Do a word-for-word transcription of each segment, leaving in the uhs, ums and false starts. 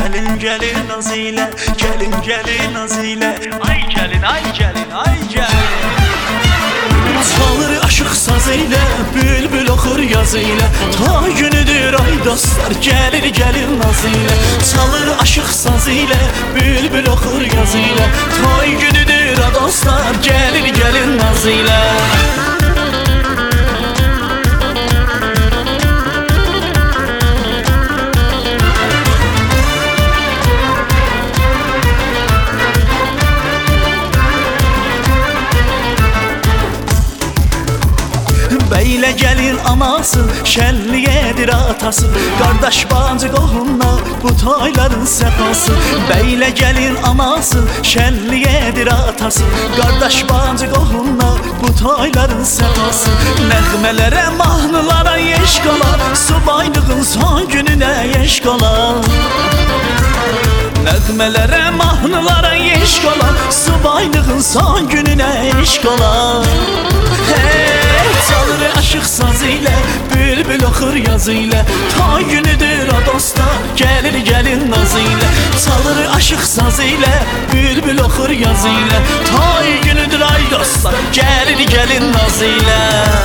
Gelin gelin naz ile, gelin gelin naz ile. Ay gelin ay gelin ay gelin. Çalır aşık saz ile, bülbül okur yaz ile. Ta günüdür ay dostlar, gelir gelin naz ile. Çalır aşık saz ile, bülbül okur yaz ile. Ta günüdür ay dostlar, gelir gelin naz ile. Beylə gəlin anası, şənliyedir atası. Qardaş bacı qohumla bu toyların səfası. Beylə gəlin anası, şənliyedir atası. Qardaş bacı qohumla bu toyların səfası. Nəğmələrə, mahnılara yeş qalar, subaylığın son gününə yeş qalar. Nəğmələrə, mahnılara yeş qalar, subaylığın son gününə yeş qalar. Hey! Çalır aşık saz ile, bülbül okur yaz ile. Ta günüdür o dostlar, gelir gelin naz ile. Çalır aşık saz ile, bülbül okur yaz ile. Ta günüdür ay dostlar, gelir gelin naz ile.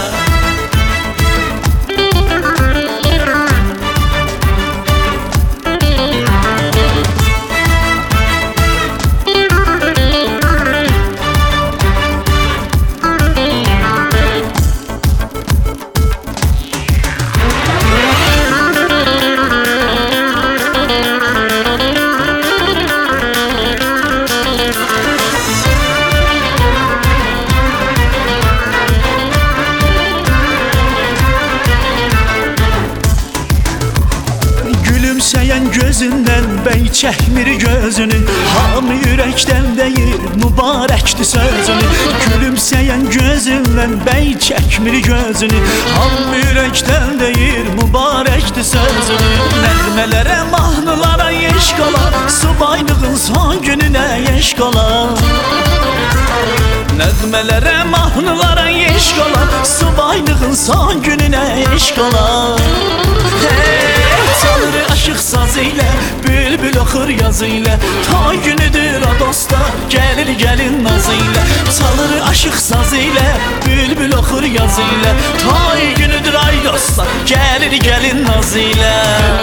Gülümseyen gözünden bey çəkmir gözünü. Hamı ürəkdən deyir mübarəkdir sözünü. Gülümseyen gözündən bey çəkmir gözünü. Hamı ürəkdən deyir mübarəkdir sözünü. Nəğmələrə, mahnılara yeş qalar, subaylığın son gününə yeş qalar. Nəğmələrə, mahnılara yeş qalar, subaylığın son gününə yeş qalar. Hey! Çalır aşık saz ile, bülbül okur yaz ile. Ta günüdür o dostlar, gelir gelin naz ile. Çalır aşık saz ile, bülbül okur yaz ile. Ta günüdür ay dostlar, gelir gelin naz ile.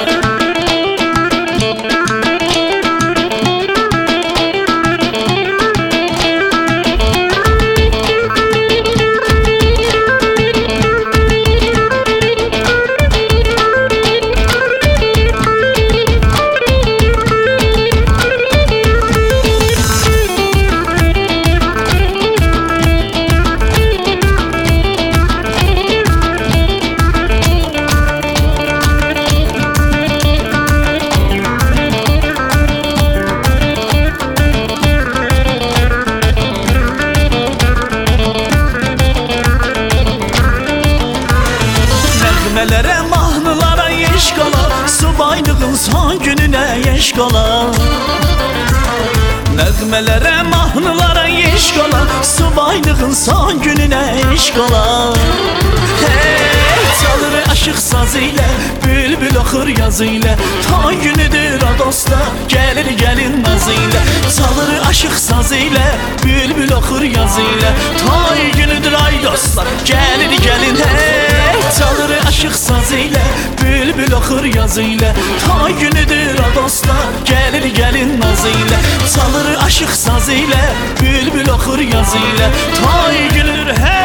Nəğmələrə, mahnılara yeş qalar, subaylığın son gününə yeş qalar. Nəğmələrə, mahnılara yeş qalar, subaylığın son gününə yeş qalar. Hey! Çalır aşık saz ile, bülbül okur yaz ile. Ta günüdür o dostlar, gelir gelin naz ile. Çalır aşık saz ile, bülbül okur yaz ile. Ta günüdür ay dostlar, gelir gelin. Hey! Çalır aşık saz ile, bülbül okur yaz ile. Ta günüdür o dostlar, gelir gelin naz ile. Çalır aşık saz ile, bülbül okur yaz ile. Ta günüdür hey!